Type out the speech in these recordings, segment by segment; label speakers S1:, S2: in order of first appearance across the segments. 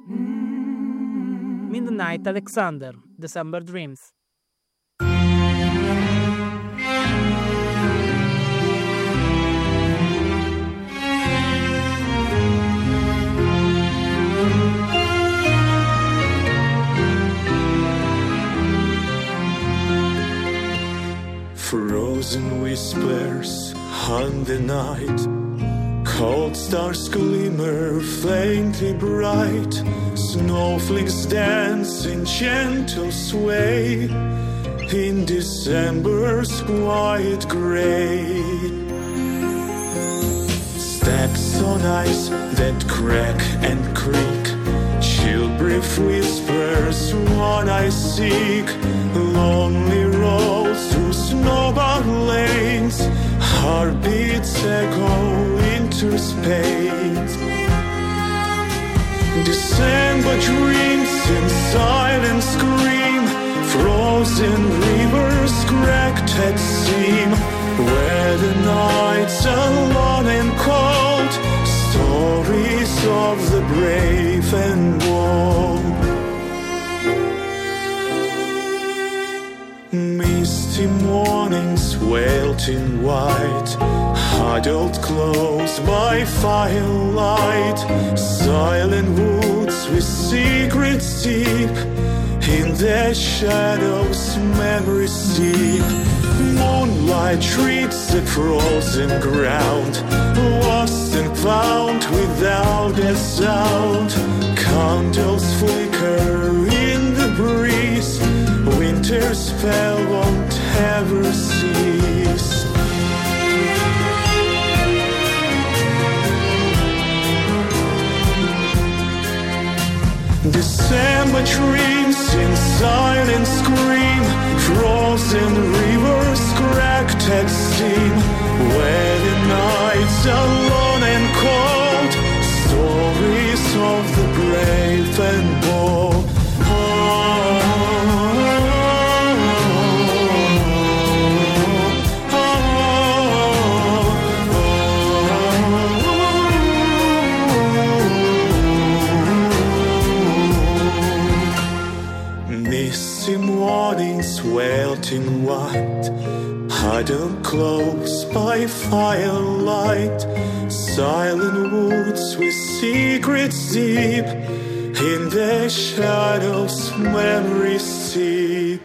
S1: Midnight Alexander, December Dreams.
S2: Frozen whispers on the night, cold stars glimmer faintly bright, snowflakes dance in gentle sway in December's quiet gray. Steps on ice that crack and creak, chill brief whispers one I seek, lonely roads through snowbound lanes, heartbeats echo into space. December dreams in silent scream, frozen rivers cracked at seam, where the nights are long and cold, stories of the brave and bold. Misty mornings wailed in white, huddled close by firelight, silent woods with secrets deep, in their shadows memories deep. Moonlight treats the frozen ground, lost and found without a sound. Candles flicker in the breeze, winter's spell won't ever cease. December dreams in silent scream, frozen rivers cracked at steam, where the nights are lone and cold, stories of the brave and bold. Mornings wailed in white, huddled close by firelight, silent woods with secrets deep, in their shadows memories seep.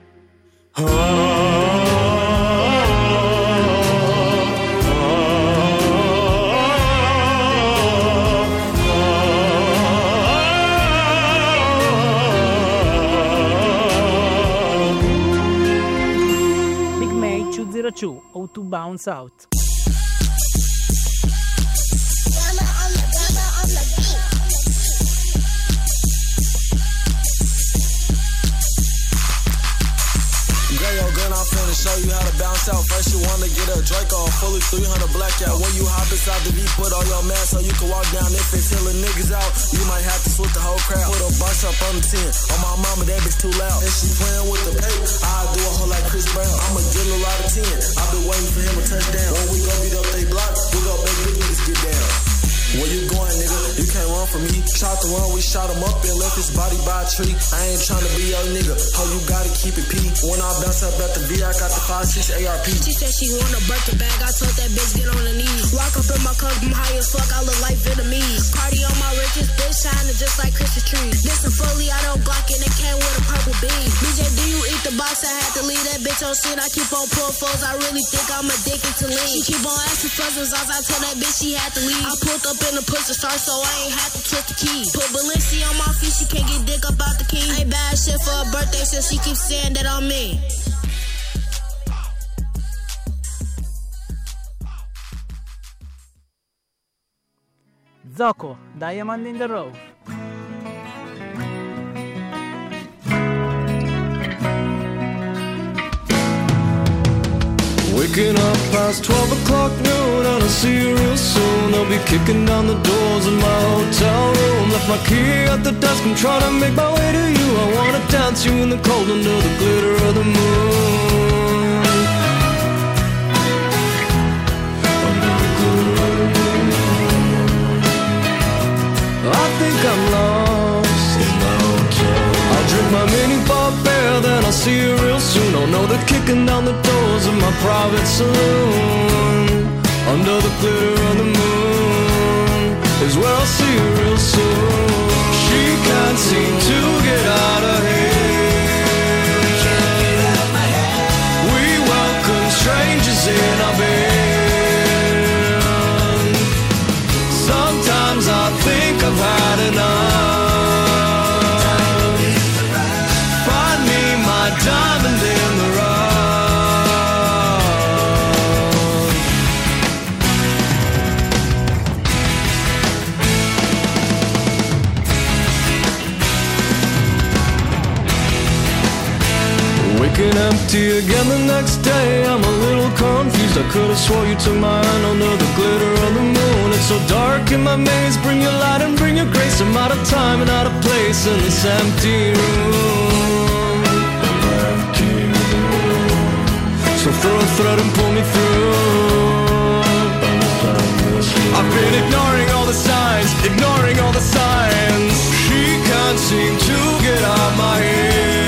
S1: O2 Bounce Out.
S3: Show you how to bounce out. First you wanna get a Draco, fully 300 blackout. When you hop inside the beat, put all your mask so you can walk down. If it's killing niggas out, you might have to switch the whole crowd. Put a box up on the 10. On my mama, that bitch too loud. And she playing with the paper, I do a whole like Chris Brown. I'ma give a lot of 10. I've been waiting for him to touch down. When we gon' beat up they block, we gon' make big niggas get down. Where you going, nigga? You can't run from me. Shot the run, we shot him up and left his body by a tree. I ain't tryna be your nigga. How you gotta keep it P. When I bounce up at the V, I got the 5.6 ARP.
S4: She said she wanna birth the bag. I told that bitch get on her knees. Walk up in my car, I'm high as fuck. I look like Vietnamese. Cardi on my wrist, bitch shining just like Christmas trees. This a fully, I don't block it. It came with a purple beam. BJ, do you eat the box? I had to leave that bitch on scene. I keep on pulling foes. I really think I'm addicted to lean. She keep on asking for some sauce. I told that bitch she had to leave. I pulled up in the push to start, so I ain't had to twist the key. Put Balenci on my feet, she can't get dick up out the key. Ain't bad shit for a birthday, so she keeps saying that I'm me.
S1: Zoco, Diamond in the Rough.
S5: Waking up past 12 o'clock noon, and I'll see you real soon. I'll be kicking down the doors of my hotel room. Left my key at the desk, I'm trying to make my way to you. I wanna dance you in the cold under the glitter of the moon. Under the glitter of the moon. I think I'm lost. down the doors of my private saloon. Under the glitter of the moon is where I'll see her real soon. She can't seem to get out of here. We welcome strangers in our bed. Sometimes I think I've had enough. Find me my diamond in the rough. Waking empty again the next day, I'm a little confused. I could've swore you took my hand under the glitter of the moon. It's so dark in my maze, bring your light and bring your grace. I'm out of time and out of place in this empty room. So throw a thread and pull me through. I've been ignoring all the signs, ignoring all the signs. She can't seem to get out my head.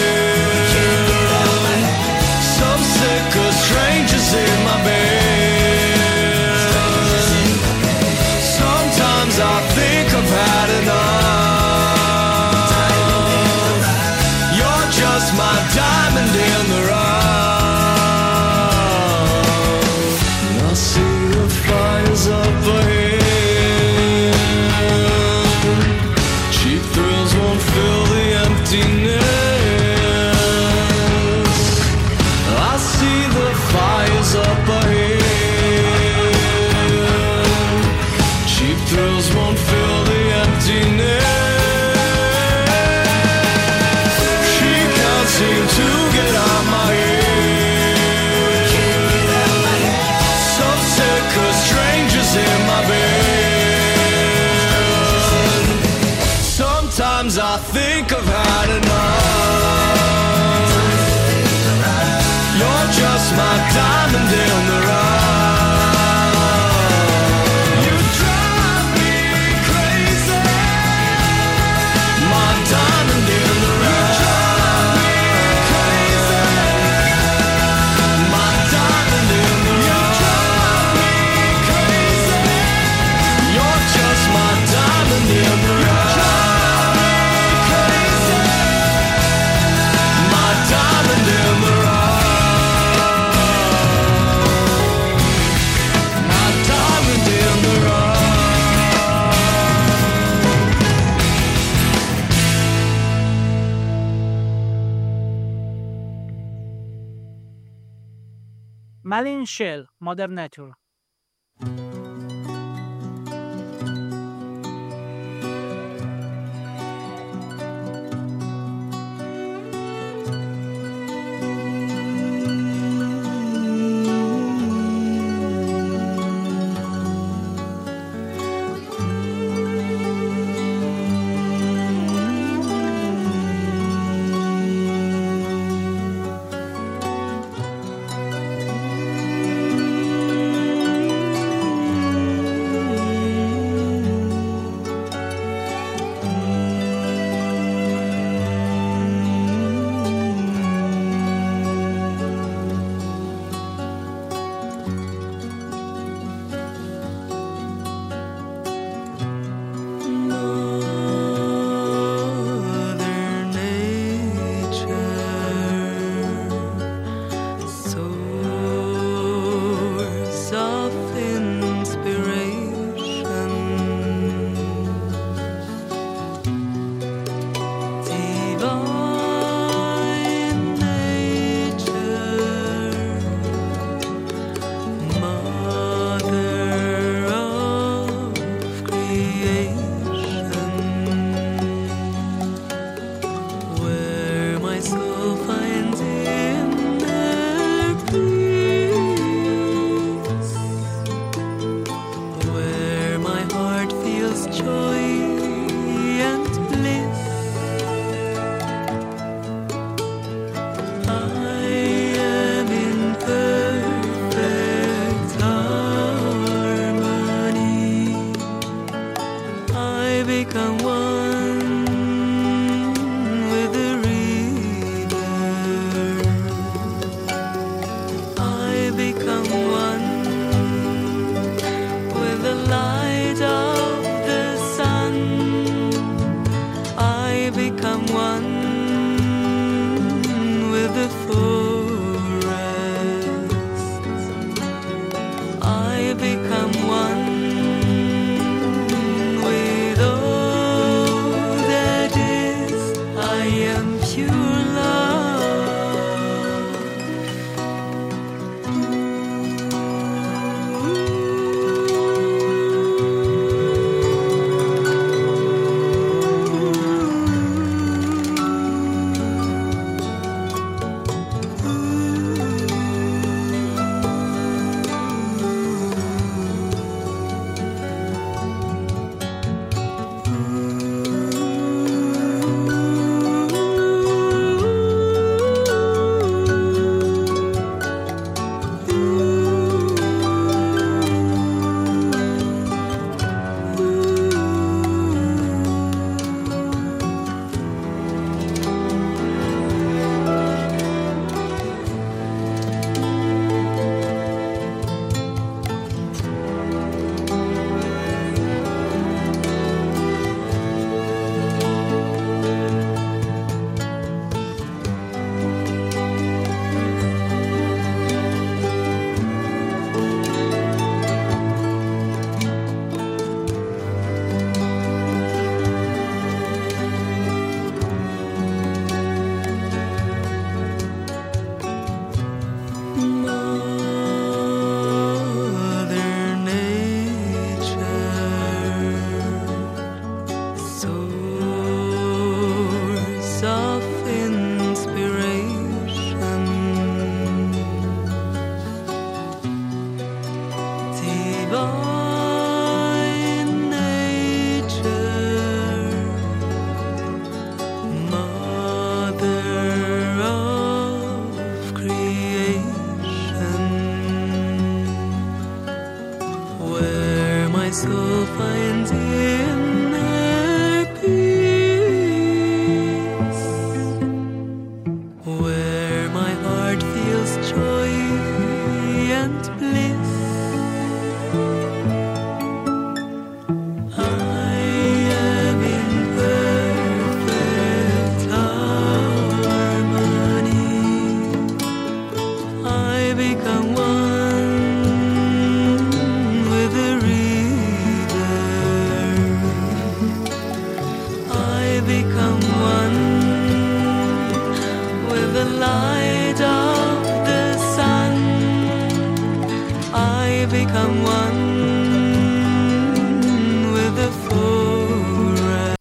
S5: Some sicker strangers in my bed. Sometimes I think I've had enough. You're just my diamond in the rough. And I see the fires up ahead. Cheap thrills won't fill the emptiness. I see the fires up ahead. Cheap thrills won't fill the emptiness. She can't seem to get out my head. Some sicker strangers in my bed. Sometimes I think I've had enough. You're just my diamond in the rough. You drive me crazy. My diamond in the rough. You drive me crazy. My diamond in the rough. You drive me crazy. You're just my diamond in the rough. You drive me crazy. My diamond in the rough.
S1: Malin Shell, Modern Nature.
S5: the forest. I become one with all that is. I am pure soul finds inner peace, where my heart feels joy and bliss. I am in perfect harmony. I become one with the reader. I become one with the light of the sun. I become one with the forest.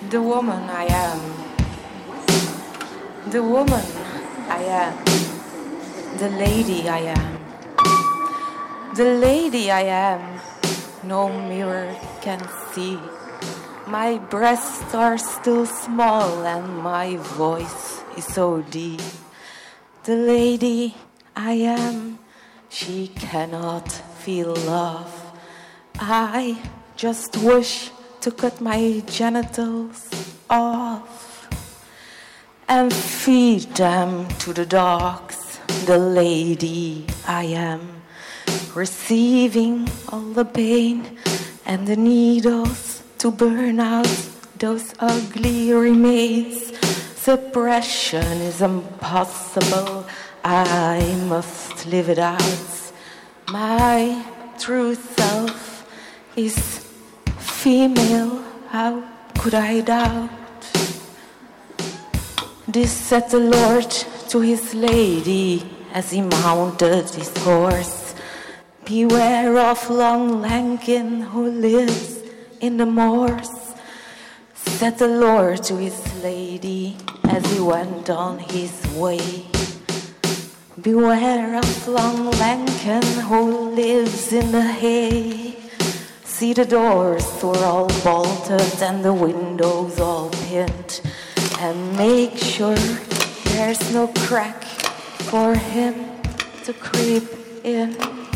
S6: The woman I am. The woman I am. The lady I am. The lady I am. No mirror can see. My breasts are still small and my voice is so deep. The lady I am, she cannot feel love. I just wish to cut my genitals off and feed them to the dogs. The lady I am, receiving all the pain and the needles to burn out those ugly remains. Suppression is impossible, I must live it out. My true self is female, how could I doubt? This said the Lord to his lady as he mounted his horse. Beware of Long Lankin who lives in the moors, said the Lord to his lady as he went on his way. Beware of Long Lankin who lives in the hay. See, the doors were all bolted and the windows all pinned, and make sure there's no crack for him to creep in.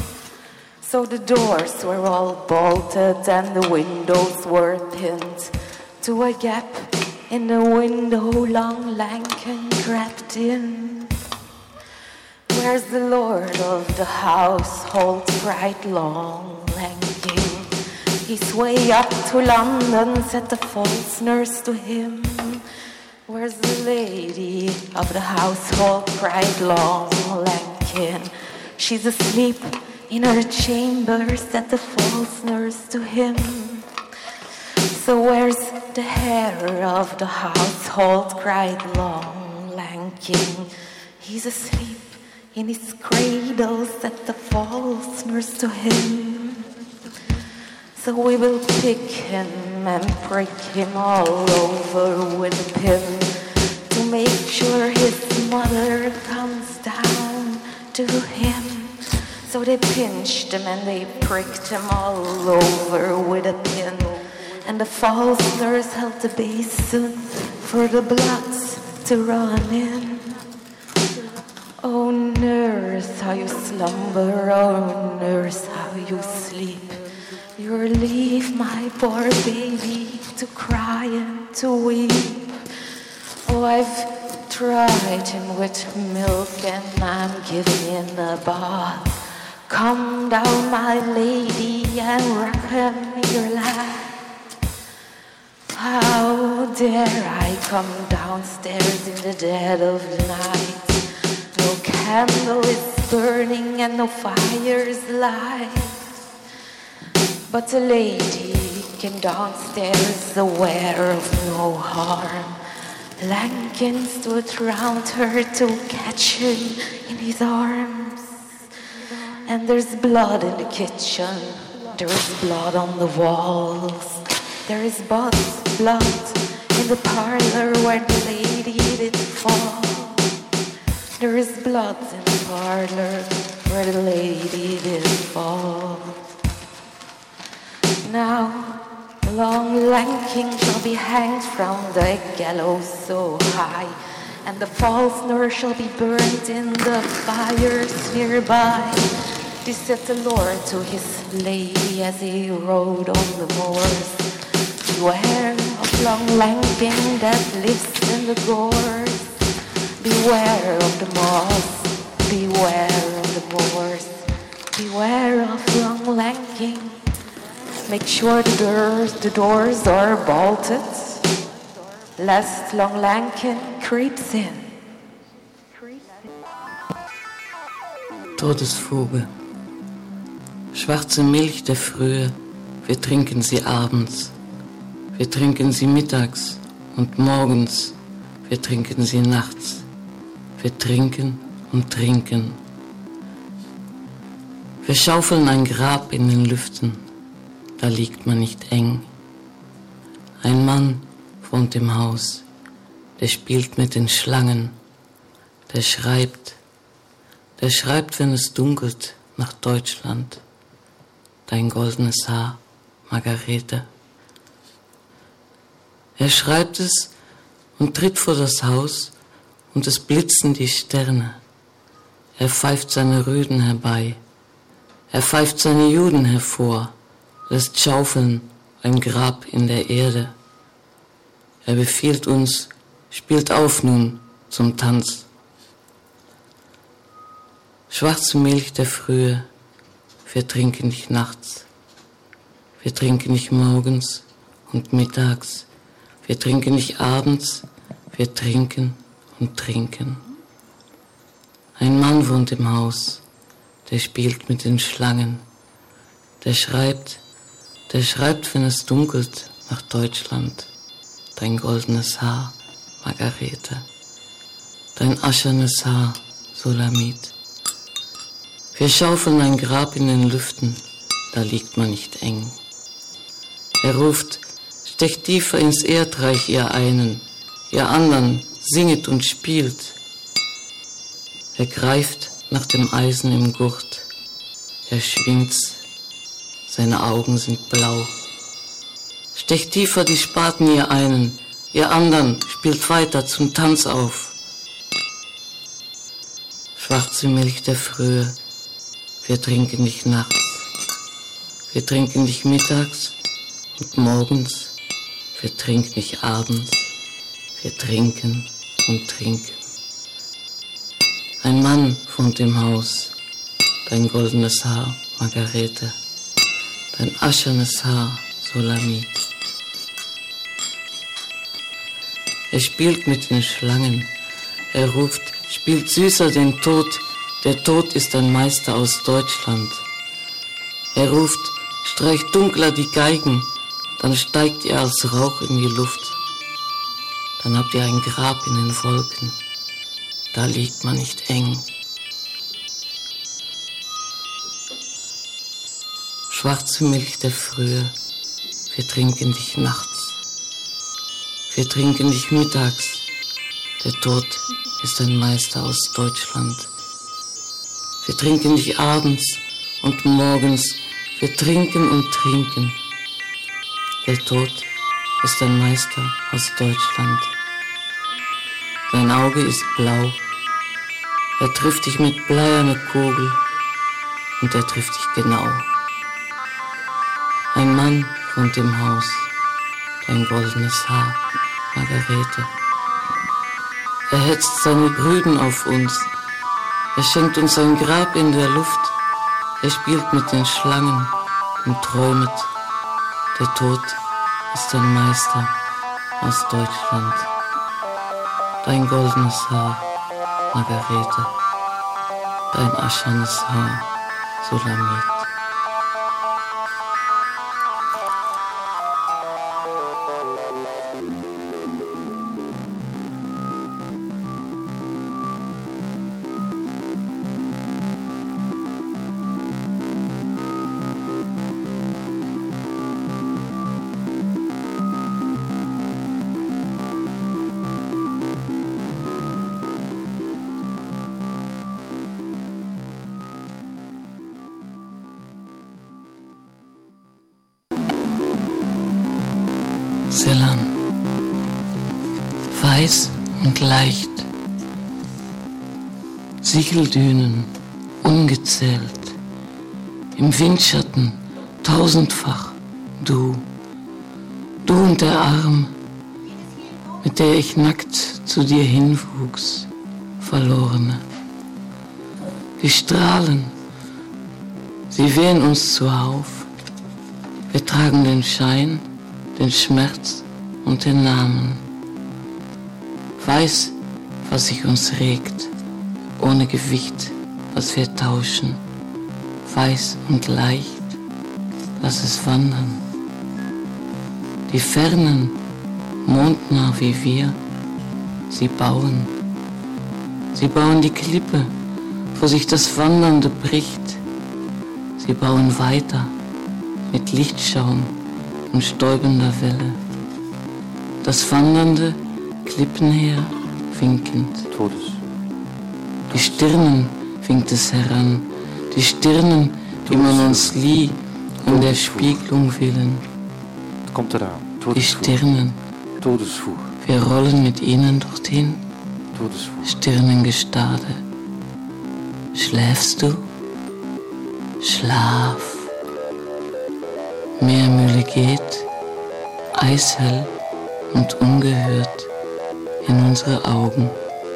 S6: So the doors were all bolted and the windows were pinned. To a gap in the window Long Lankin crept in. Where's the lord of the household, bright Long Lankin? His way up to London, said the false nurse to him. Where's the lady of the household, cried Long Lankin? She's asleep in her chamber, said the false nurse to him. So where's the heir of the household, cried Long Lankin? He's asleep in his cradle, said the false nurse to him. So we will pick him and prick him all over with a pin to make sure his mother comes down to him. So they pinched him and they pricked him all over with a pin, and the false nurse held the basin for the blood to run in. Oh nurse, how you slumber, oh nurse, how you sleep. You leave my poor baby to cry and to weep. Oh, I've tried him with milk and I'm giving him a bath. Come down, my lady, and rock him in your lap. How dare I come downstairs in the dead of the night? No candle is burning and no fire is light. But the lady came downstairs aware of no harm. Lankin stood round her to catch him in his arms. And there's blood in the kitchen, there's blood on the walls. There is blood in the parlor where the lady did fall. There is blood in the parlor where the lady did fall. Now, Long Lankin shall be hanged from the gallows so high, and the false nurse shall be burnt in the fires nearby. This said the Lord to his lady as he rode on the moors. Beware of Long Lankin that lives in the gorse. Beware of the moss, beware of the moors. Beware of Long Lankin. Make sure the doors are bolted, lest Long Lankin creeps in.
S7: Todesfuge. Schwarze Milch der Frühe, wir trinken sie abends. Wir trinken sie mittags und morgens. Wir trinken sie nachts. Wir trinken und trinken. Wir schaufeln ein Grab in den Lüften. Da liegt man nicht eng. Ein Mann wohnt im Haus, der spielt mit den Schlangen, der schreibt, wenn es dunkelt, nach Deutschland, dein goldenes Haar, Margarete. Er schreibt es und tritt vor das Haus und es blitzen die Sterne. Er pfeift seine Rüden herbei, er pfeift seine Juden hervor, lässt schaufeln ein Grab in der Erde. Er befiehlt uns, spielt auf nun zum Tanz. Schwarze Milch der Frühe, wir trinken dich nachts, wir trinken dich morgens und mittags, wir trinken dich abends, wir trinken und trinken. Ein Mann wohnt im Haus, der spielt mit den Schlangen, der schreibt, wenn es dunkelt, nach Deutschland, dein goldenes Haar, Margarete, dein aschernes Haar, Sulamit. Wir schaufeln ein Grab in den Lüften, da liegt man nicht eng. Er ruft, stecht tiefer ins Erdreich, ihr einen, ihr anderen, singet und spielt. Er greift nach dem Eisen im Gurt, er schwingt's, seine Augen sind blau. Stecht tiefer die Spaten, ihr einen, ihr anderen, spielt weiter zum Tanz auf. Schwarze Milch der Frühe, wir trinken dich nachts, wir trinken dich mittags und morgens, wir trinken dich abends, wir trinken und trinken. Ein Mann wohnt im Haus, dein goldenes Haar, Margarete, dein aschernes Haar, Sulamit. Er spielt mit den Schlangen, er ruft, spielt süßer den Tod, der Tod ist ein Meister aus Deutschland. Er ruft, streicht dunkler die Geigen, dann steigt ihr als Rauch in die Luft. Dann habt ihr ein Grab in den Wolken, da liegt man nicht eng. Schwarze Milch der Frühe, wir trinken dich nachts, wir trinken dich mittags, der Tod ist ein Meister aus Deutschland. Wir trinken dich abends und morgens, wir trinken und trinken. Der Tod ist ein Meister aus Deutschland. Sein Auge ist blau, er trifft dich mit bleierner Kugel und er trifft dich genau. Ein Mann wohnt im Haus, dein goldenes Haar, Margarete. Er hetzt seine Brüden auf uns, er schenkt uns ein Grab in der Luft, er spielt mit den Schlangen und träumet. Der Tod ist ein Meister aus Deutschland. Dein goldenes Haar, Margarete, dein aschernes Haar, Sulamit. Selan, weiß und leicht, Siegeldünen ungezählt, im Windschatten tausendfach du und der Arm, mit der ich nackt zu dir hinwuchs, Verlorene. Die Strahlen, sie wehen uns zuhauf, wir tragen den Schein, den Schmerz und den Namen. Weiß, was sich uns regt, ohne Gewicht, was wir tauschen. Weiß und leicht, lass es wandern. Die Fernen, mondnah wie wir, sie bauen die Klippe, wo sich das Wandernde bricht. Sie bauen weiter mit Lichtschaum und stäubender Welle. das wandernde Klippenheer winkend. Die Stirnen winkt es heran, die Stirnen, die man uns lieh, um der Spiegelung willen. Die Stirnen, wir rollen mit ihnen dorthin, Stirnengestade. Schläfst du? Schlaf. Meermühle geht, eishell und ungehört in unsere Augen.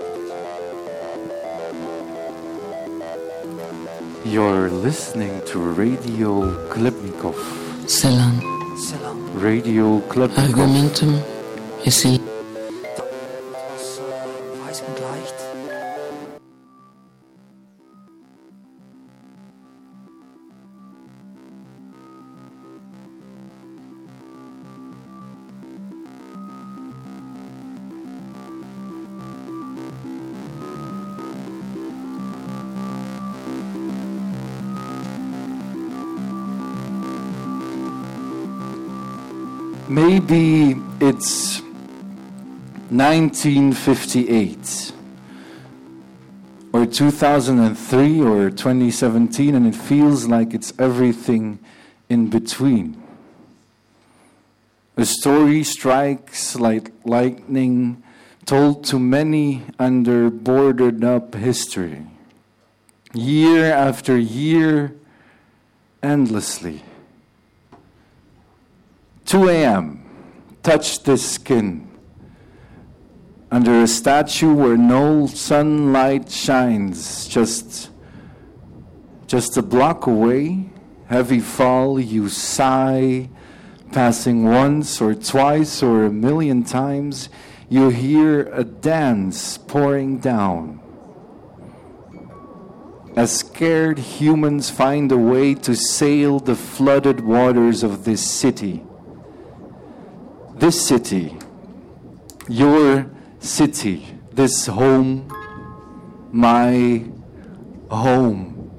S8: You're listening to Radio Klebnikov.
S7: Celan.
S8: Radio Klebnikov.
S7: Argumentum ist in
S9: weiß und leicht.
S8: Maybe it's 1958 or 2003 or 2017 and it feels like it's everything in between. A story strikes like lightning, told to many under boarded up history. Year after year, endlessly. 2 a.m., touch this skin. Under a statue where no sunlight shines, just a block away, heavy fall, you sigh, passing once or twice or a million times, you hear a dance pouring down. As scared humans find a way to sail the flooded waters of this city. This city, your city, this home, my home.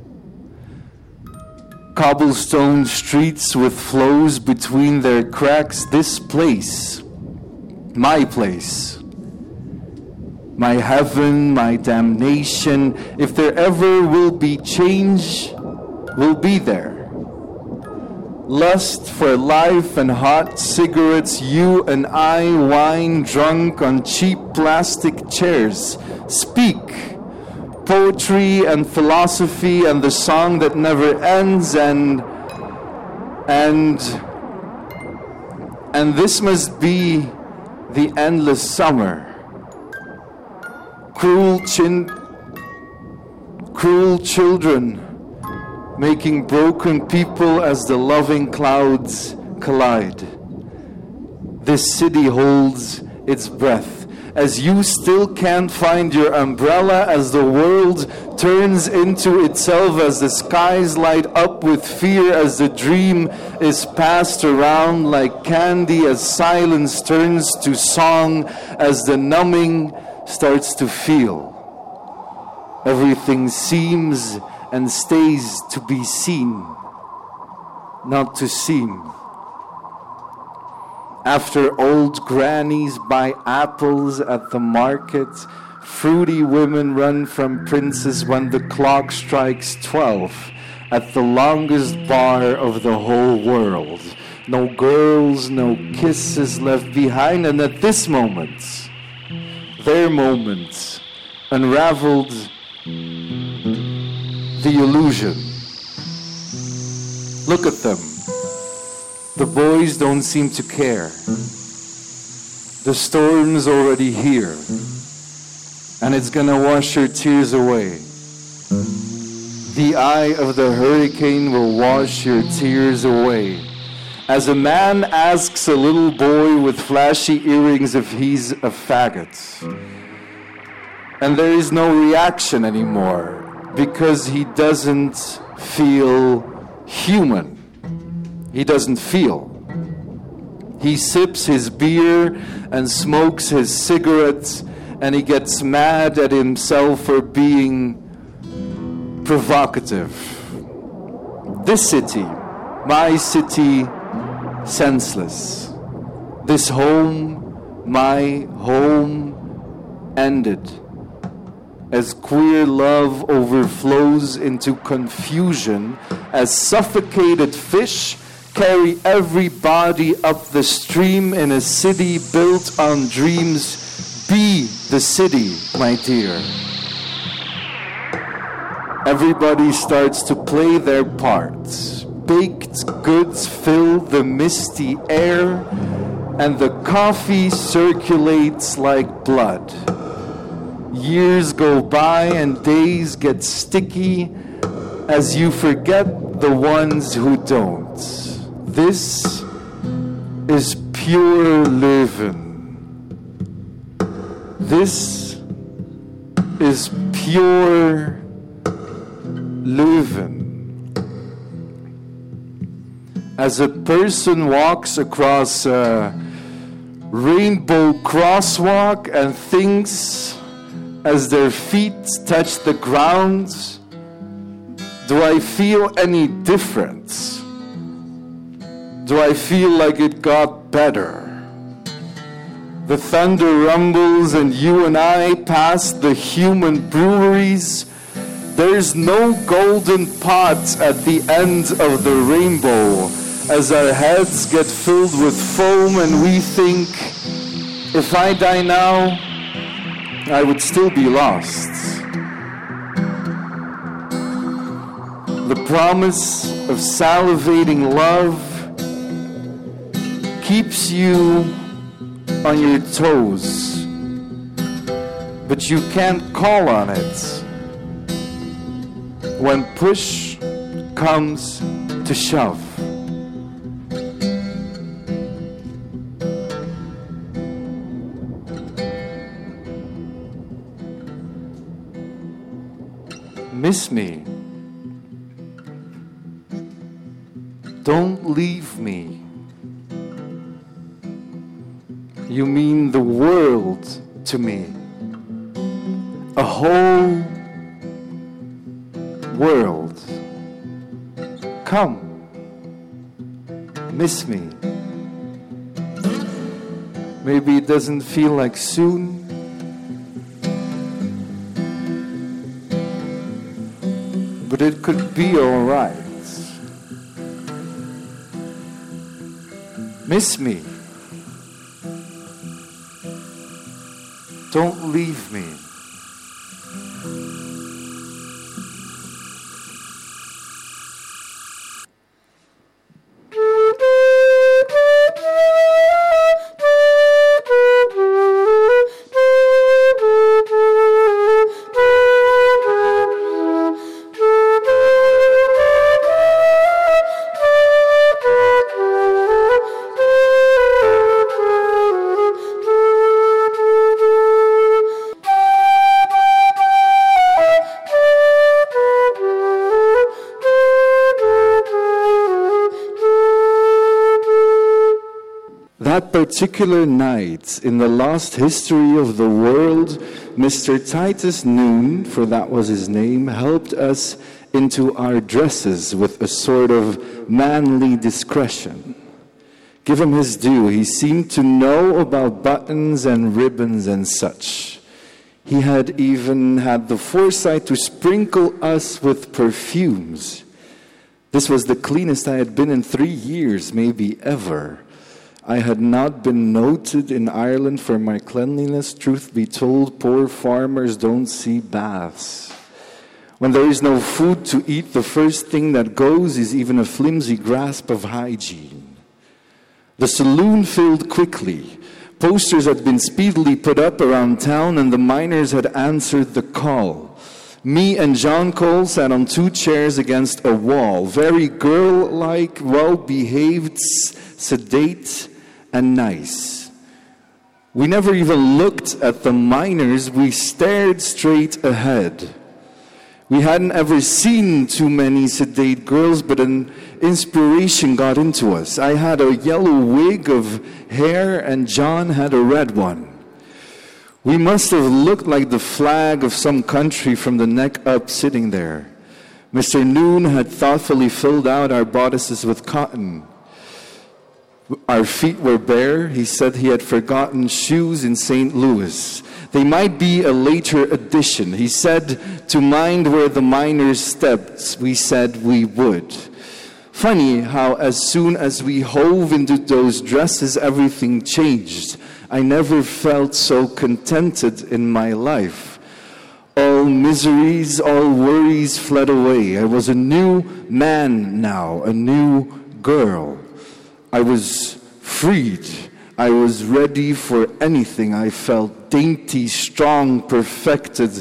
S8: Cobblestone streets with flows between their cracks, this place, my place. My heaven, my damnation, if there ever will be change, will be there. Lust for life and hot cigarettes, you and I wine drunk on cheap plastic chairs. Speak. Poetry and philosophy and the song that never ends and this must be the endless summer. Cruel children making broken people as the loving clouds collide. This city holds its breath as you still can't find your umbrella, as the world turns into itself, as the skies light up with fear, as the dream is passed around like candy, as silence turns to song, as the numbing starts to feel. Everything seems and stays to be seen, not to seem. After old grannies buy apples at the market, fruity women run from princes when the clock strikes 12 at the longest bar of the whole world. No girls, no kisses left behind, and at this moment, their moment, unraveled the illusion. Look at them. The boys don't seem to care. The storm's already here, and it's gonna wash your tears away. The eye of the hurricane will wash your tears away. As a man asks a little boy with flashy earrings if he's a faggot. And there is no reaction anymore, because he doesn't feel human. He doesn't feel. He sips his beer and smokes his cigarettes, and he gets mad at himself for being provocative. This city, my city, senseless. This home, my home ended. As queer love overflows into confusion, as suffocated fish carry everybody up the stream in a city built on dreams. Be the city, my dear. Everybody starts to play their parts. Baked goods fill the misty air, and the coffee circulates like blood. Years go by and days get sticky as you forget the ones who don't. This is pure Leuven. This is pure Leuven. As a person walks across a rainbow crosswalk and thinks as their feet touch the ground, do I feel any difference? Do I feel like it got better? The thunder rumbles and you and I pass the human breweries. There's no golden pot at the end of the rainbow as our heads get filled with foam and we think, if I die now, I would still be lost. The promise of salivating love keeps you on your toes, but you can't call on it when push comes to shove. Miss me. Don't leave me. You mean the world to me. A whole world. Come. Miss me. Maybe it doesn't feel like soon. But it could be all right. Miss me. Don't leave me. That particular night, in the lost history of the world, Mr. Titus Noon, for that was his name, helped us into our dresses with a sort of manly discretion. Give him his due, he seemed to know about buttons and ribbons and such. He had even had the foresight to sprinkle us with perfumes. This was the cleanest I had been in 3 years, maybe ever. I had not been noted in Ireland for my cleanliness. Truth be told, poor farmers don't see baths. When there is no food to eat, the first thing that goes is even a flimsy grasp of hygiene. The saloon filled quickly. Posters had been speedily put up around town, and the miners had answered the call. Me and John Cole sat on 2 chairs against a wall, very girl-like, well-behaved, sedate, and nice. We never even looked at the miners, we stared straight ahead. We hadn't ever seen too many sedate girls, but an inspiration got into us. I had a yellow wig of hair and John had a red one. We must have looked like the flag of some country from the neck up sitting there. Mr. Noon had thoughtfully filled out our bodices with cotton. Our feet were bare. He said he had forgotten shoes in St. Louis. They might be a later addition. He said to mind where the miners stepped. We said we would. Funny how as soon as we hove into those dresses, everything changed. I never felt so contented in my life. All miseries, all worries fled away. I was a new man now, a new girl. I was freed. I was ready for anything. I felt dainty, strong, perfected.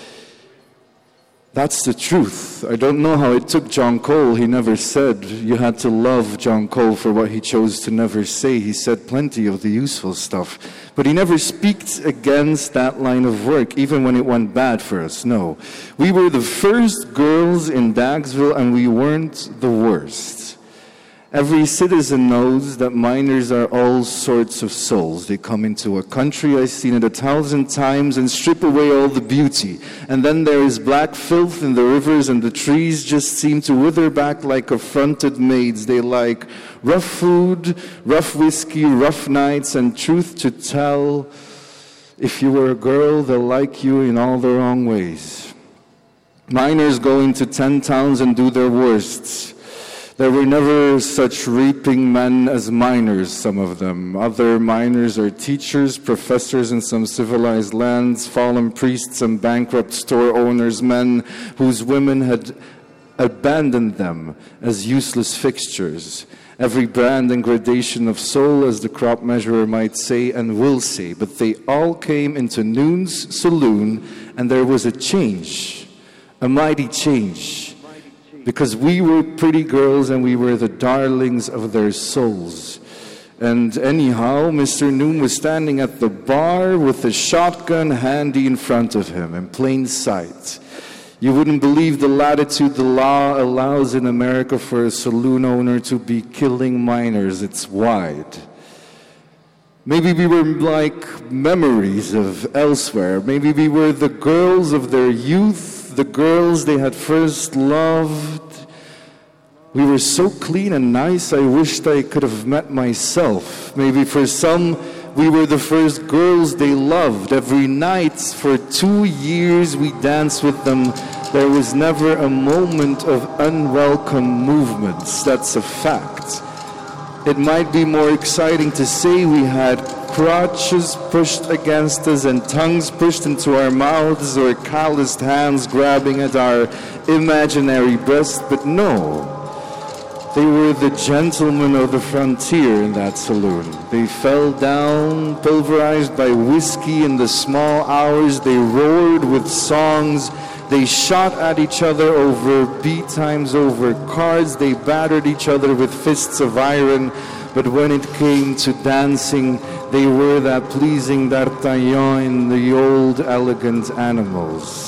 S8: That's the truth. I don't know how it took John Cole. He never said you had to love John Cole for what he chose to never say. He said plenty of the useful stuff. But he never speaked against that line of work, even when it went bad for us. No. We were the first girls in Dagsville, and we weren't the worst. Every citizen knows that miners are all sorts of souls. They come into a country, I've seen it 1,000 times, and strip away all the beauty. And then there is black filth in the rivers, and the trees just seem to wither back like affronted maids. They like rough food, rough whiskey, rough nights, and truth to tell, if you were a girl, they'll like you in all the wrong ways. Miners go into 10 towns and do their worst. There were never such reaping men as miners, some of them. Other miners are teachers, professors in some civilized lands, fallen priests and bankrupt store owners, men whose women had abandoned them as useless fixtures. Every brand and gradation of soul, as the crop measurer might say and will say. But they all came into Noon's saloon, and there was a change, a mighty change. Because we were pretty girls and we were the darlings of their souls. And anyhow, Mr. Noon was standing at the bar with a shotgun handy in front of him, in plain sight. You wouldn't believe the latitude the law allows in America for a saloon owner to be killing minors. It's wide. Maybe we were like memories of elsewhere. Maybe we were the girls of their youth, the girls they had first loved. We were so clean and nice, I wished I could have met myself. Maybe for some, we were the first girls they loved. Every night for 2 years we danced with them. There was never a moment of unwelcome movements. That's a fact. It might be more exciting to say we had crotches pushed against us and tongues pushed into our mouths or calloused hands grabbing at our imaginary breasts, but no. They were the gentlemen of the frontier in that saloon. They fell down, pulverized by whiskey in the small hours. They roared with songs. They shot at each other over beat times, over cards. They battered each other with fists of iron. But when it came to dancing, they were that pleasing D'Artagnan in the old elegant Animals.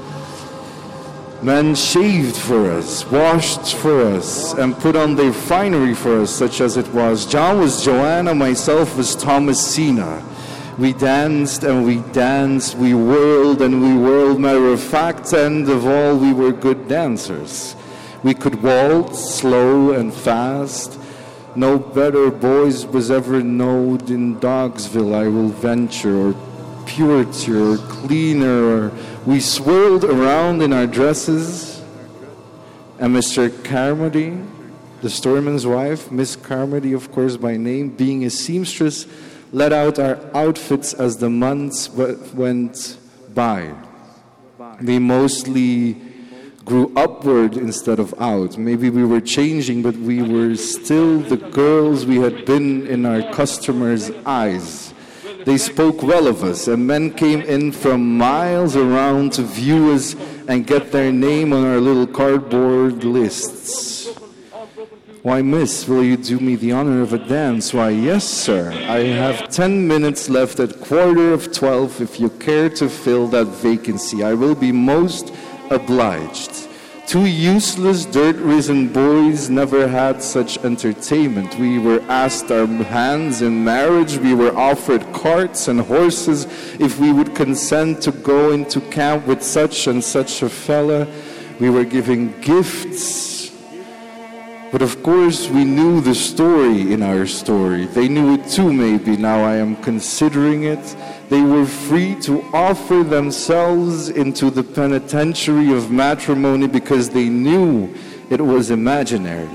S8: Men shaved for us, washed for us, and put on their finery for us, such as it was. John was Joanna, myself was Thomasina. We danced and we danced, we whirled and we whirled. Matter of fact, and of all, we were good dancers. We could waltz, slow and fast. No better boys was ever knowed in Dogsville, I will venture, or purity, or cleaner, or we swirled around in our dresses. And Mr. Carmody, the storeman's wife, Miss Carmody, of course, by name, being a seamstress, let out our outfits as the months went by. We mostly grew upward instead of out. Maybe we were changing, but we were still the girls we had been in our customers' eyes. They spoke well of us, and men came in from miles around to view us and get their name on our little cardboard lists. Why, miss, will you do me the honor of a dance? Why, yes, sir. I have 10 minutes left at 11:15 if you care to fill that vacancy. I will be most obliged. Two useless, dirt-risen boys never had such entertainment. We were asked our hands in marriage. We were offered carts and horses if we would consent to go into camp with such and such a fella. We were given gifts. But of course, we knew the story in our story. They knew it too, maybe. Now I am considering it. They were free to offer themselves into the penitentiary of matrimony because they knew it was imaginary.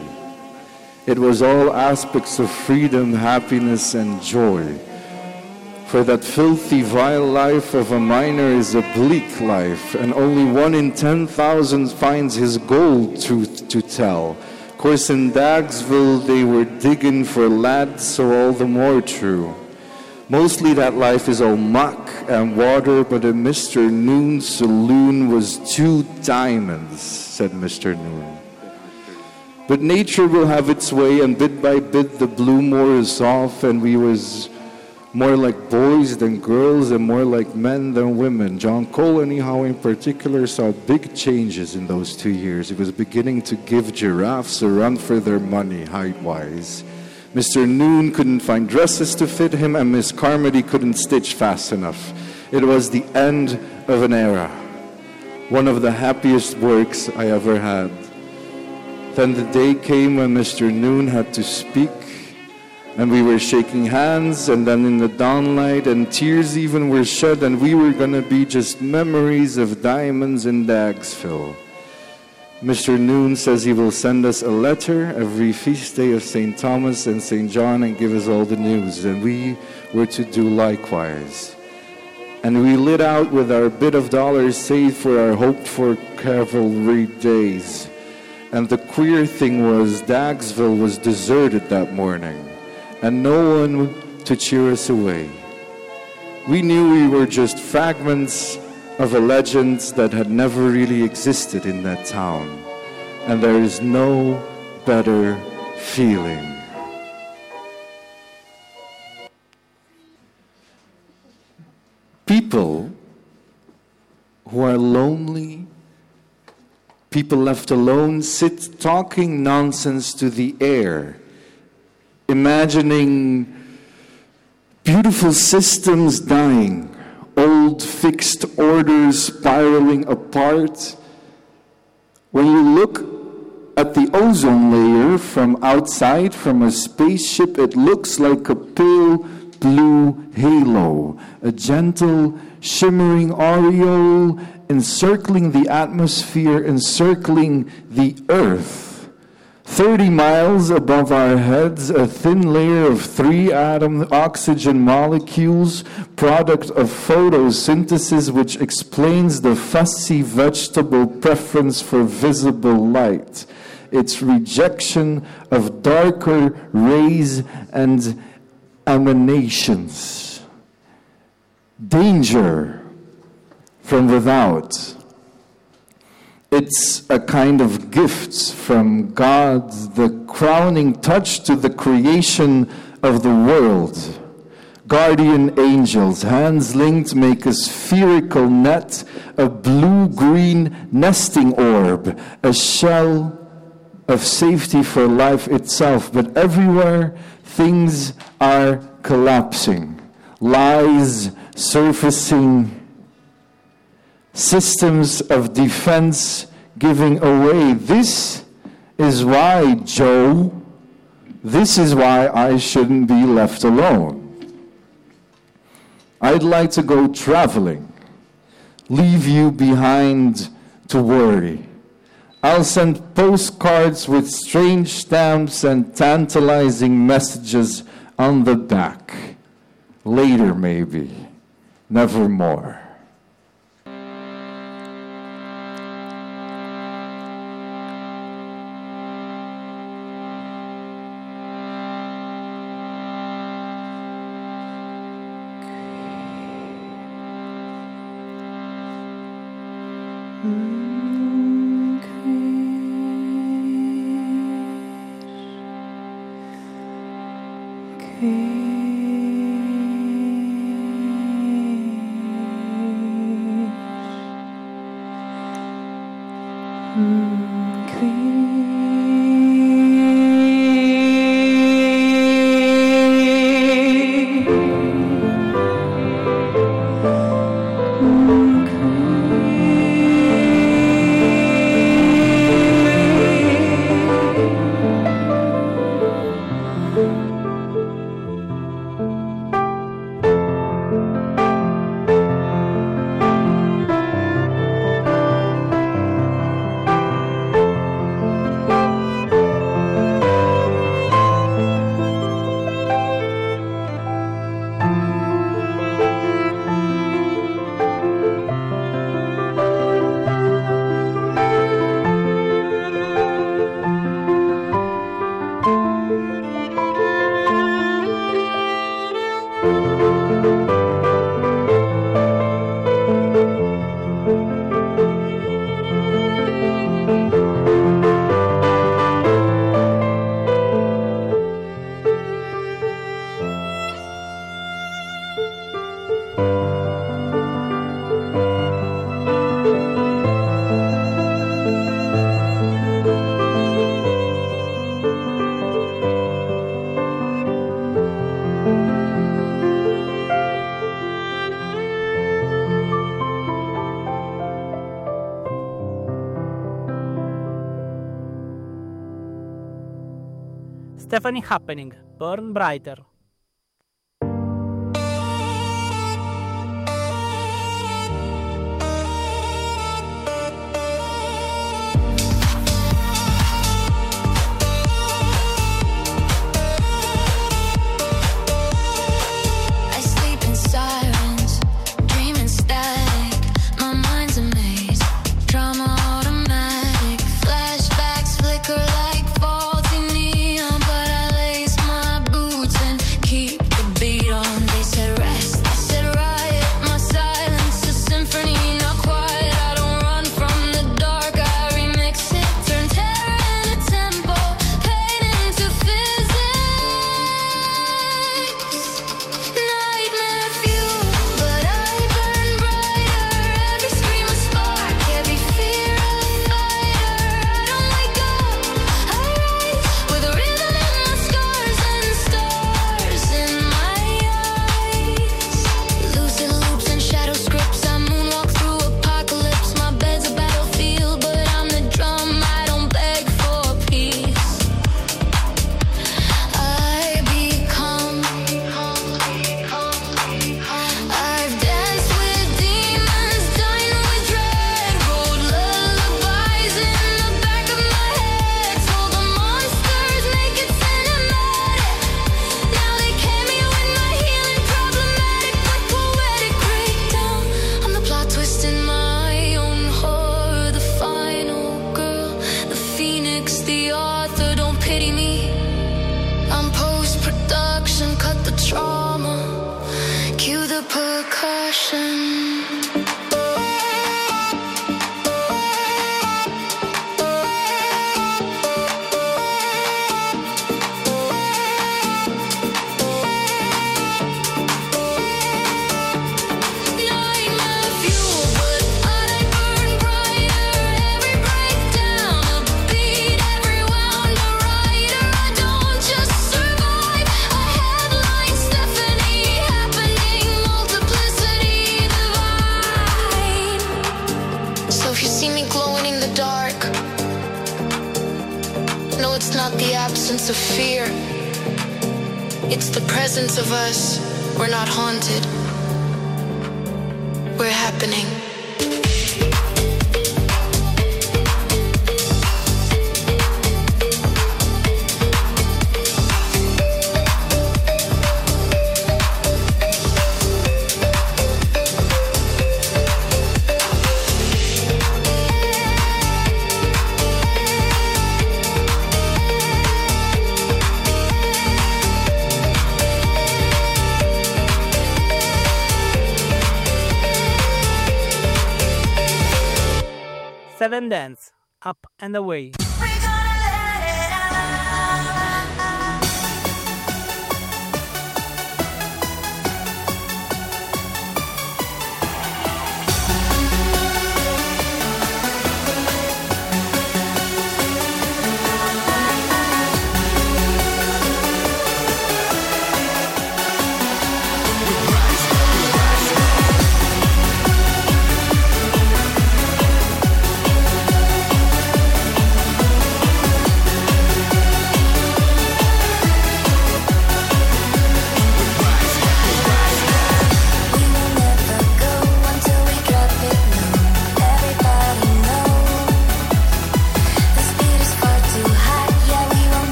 S8: It was all aspects of freedom, happiness, and joy. For that filthy, vile life of a miner is a bleak life, and only 1 in 10,000 finds his gold truth to tell. Of course, in Dagsville, they were digging for lead, so all the more true. Mostly that life is all muck and water, but in Mr. Noon's saloon was 2 diamonds, said Mr. Noon. But nature will have its way, and bit by bit the bloom wore us off, and we was more like boys than girls and more like men than women. John Cole, anyhow, in particular, saw big changes in those 2 years. He was beginning to give giraffes a run for their money, height-wise. Mr. Noon couldn't find dresses to fit him, and Miss Carmody couldn't stitch fast enough. It was the end of an era. One of the happiest works I ever had. Then the day came when Mr. Noon had to speak, and we were shaking hands, and then in the dawnlight, and tears even were shed, and we were going to be just memories of diamonds in Dagsville. Mr. Noon says he will send us a letter every feast day of St. Thomas and St. John and give us all the news, and we were to do likewise. And we lit out with our bit of dollars saved for our hoped-for cavalry days. And the queer thing was, Dagsville was deserted that morning, and no one to cheer us away. We knew we were just fragments of a legend that had never really existed in that town, and there is no better feeling. People who are lonely, people left alone, sit talking nonsense to the air, imagining beautiful systems dying, old fixed orders spiraling apart. When you look at the ozone layer from outside, from a spaceship, it looks like a pale blue halo, a gentle shimmering aureole encircling the atmosphere, encircling the earth. 30 miles above our heads, a thin layer of 3-atom oxygen molecules, product of photosynthesis, which explains the fussy vegetable preference for visible light, its rejection of darker rays and emanations. Danger from without. It's a kind of gift from God, the crowning touch to the creation of the world. Guardian angels, hands linked, make a spherical net, a blue-green nesting orb, a shell of safety for life itself. But everywhere, things are collapsing. Lies surfacing, systems of defense giving away. This is why, Joe, this is why I shouldn't be left alone. I'd like to go traveling, leave you behind to worry. I'll send postcards with strange stamps and tantalizing messages on the back. Later, maybe. Nevermore.
S1: Stephanie Happening, Burn Brighter.
S4: Of fear, it's the presence of us. We're not haunted, we're happening.
S1: Seven Dance, Up and Away.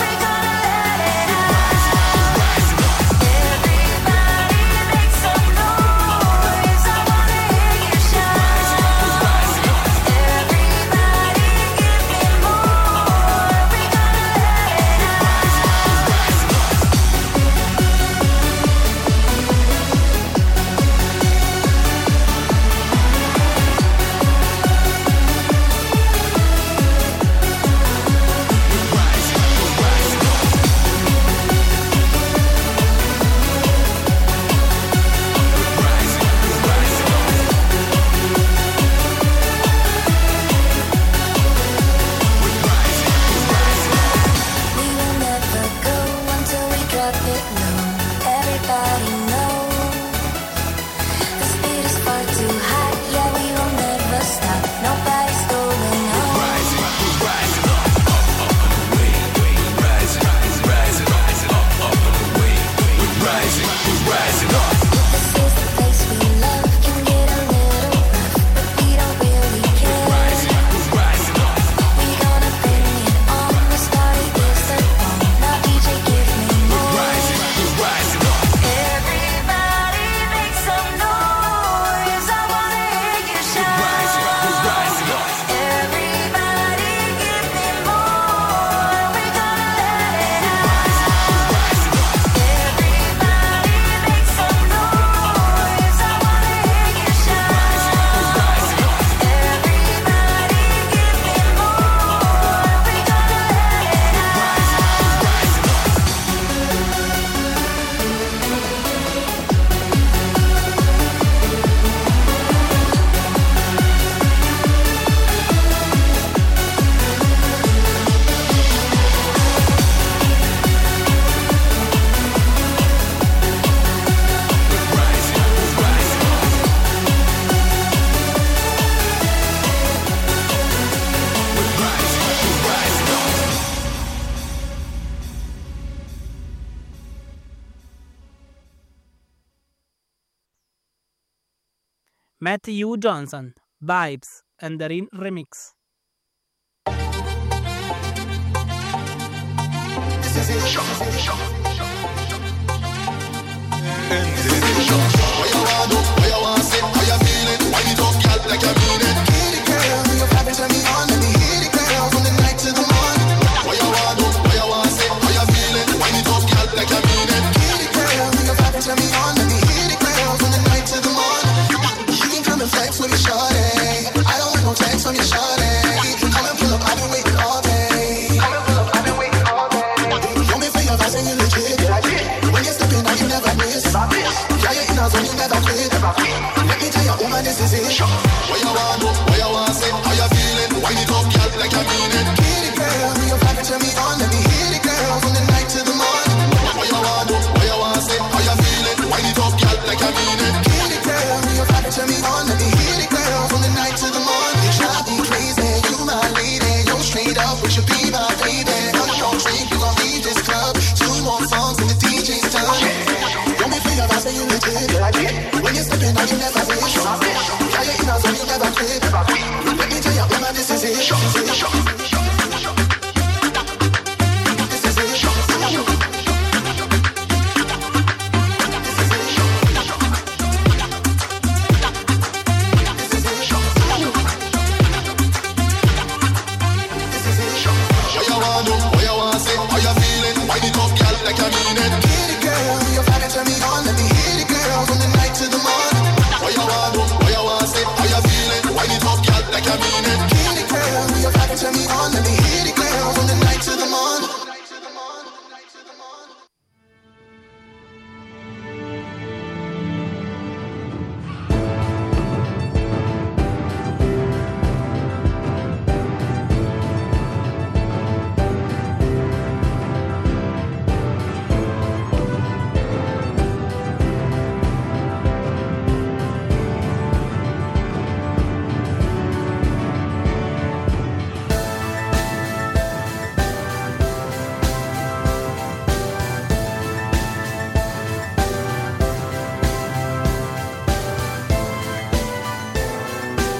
S9: Everybody make some noise.
S1: Matthew Johnson, Vibes and the Rin Remix.
S9: When you're stepping out, you never